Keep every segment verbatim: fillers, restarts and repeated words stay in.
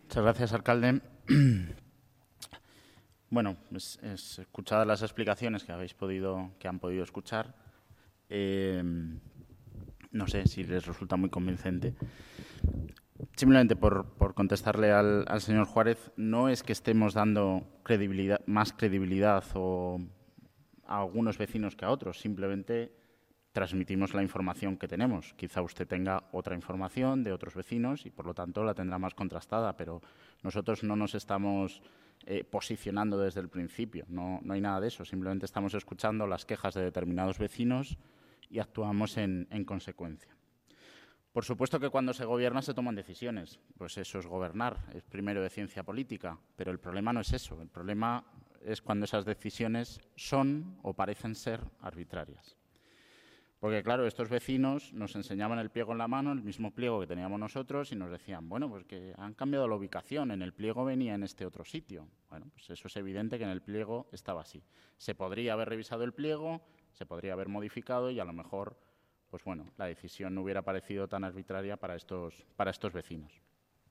Muchas gracias, alcalde. Bueno, es, es escuchadas las explicaciones que habéis podido, que han podido escuchar, eh, no sé si les resulta muy convincente. Simplemente por, por contestarle al, al señor Juárez, no es que estemos dando credibilidad, más credibilidad o a algunos vecinos que a otros, simplemente transmitimos la información que tenemos. Quizá usted tenga otra información de otros vecinos y, por lo tanto, la tendrá más contrastada, pero nosotros no nos estamos eh, posicionando desde el principio. No, no hay nada de eso. Simplemente estamos escuchando las quejas de determinados vecinos y actuamos en, en consecuencia. Por supuesto que cuando se gobierna se toman decisiones. Pues eso es gobernar, es primero de ciencia política. Pero el problema no es eso. El problema es cuando esas decisiones son o parecen ser arbitrarias. Porque, claro, estos vecinos nos enseñaban el pliego en la mano, el mismo pliego que teníamos nosotros, y nos decían, bueno, pues que han cambiado la ubicación, en el pliego venía en este otro sitio. Bueno, pues eso es evidente que en el pliego estaba así. Se podría haber revisado el pliego, se podría haber modificado y a lo mejor, pues bueno, la decisión no hubiera parecido tan arbitraria para estos, para estos vecinos.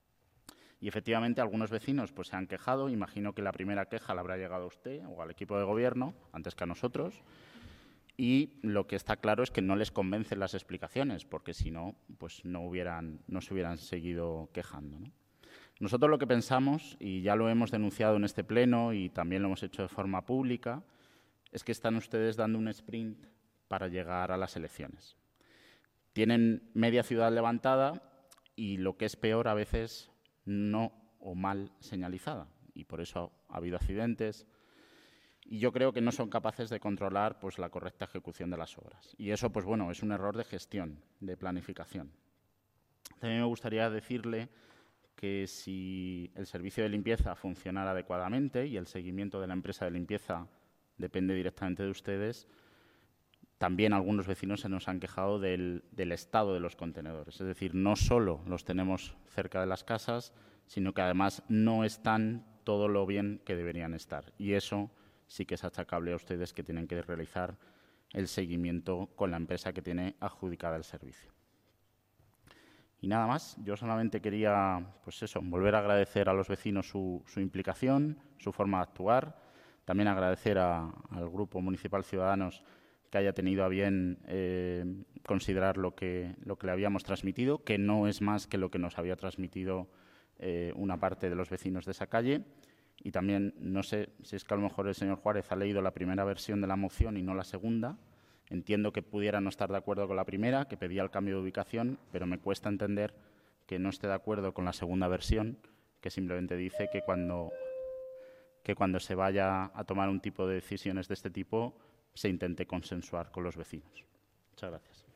Y efectivamente algunos vecinos pues se han quejado, imagino que la primera queja la habrá llegado a usted o al equipo de gobierno, antes que a nosotros. Y lo que está claro es que no les convencen las explicaciones, porque si no, pues no, hubieran, no se hubieran seguido quejando, ¿no? Nosotros lo que pensamos, y ya lo hemos denunciado en este pleno y también lo hemos hecho de forma pública, es que están ustedes dando un sprint para llegar a las elecciones. Tienen media ciudad levantada y, lo que es peor, a veces no o mal señalizada. Y por eso ha habido accidentes. Y yo creo que no son capaces de controlar pues, la correcta ejecución de las obras. Y eso, pues bueno, es un error de gestión, de planificación. También me gustaría decirle que si el servicio de limpieza funcionara adecuadamente y el seguimiento de la empresa de limpieza depende directamente de ustedes, también algunos vecinos se nos han quejado del, del estado de los contenedores. Es decir, no solo los tenemos cerca de las casas, sino que además no están todo lo bien que deberían estar. Y eso sí que es achacable a ustedes, que tienen que realizar el seguimiento con la empresa que tiene adjudicada el servicio. Y nada más, yo solamente quería, pues eso, volver a agradecer a los vecinos su, su implicación, su forma de actuar, también agradecer a, al Grupo Municipal Ciudadanos que haya tenido a bien eh, considerar lo que, lo que le habíamos transmitido, que no es más que lo que nos había transmitido eh, una parte de los vecinos de esa calle. Y también, no sé si es que a lo mejor el señor Juárez ha leído la primera versión de la moción y no la segunda. Entiendo que pudiera no estar de acuerdo con la primera, que pedía el cambio de ubicación, pero me cuesta entender que no esté de acuerdo con la segunda versión, que simplemente dice que cuando, que cuando se vaya a tomar un tipo de decisiones de este tipo, se intente consensuar con los vecinos. Muchas gracias.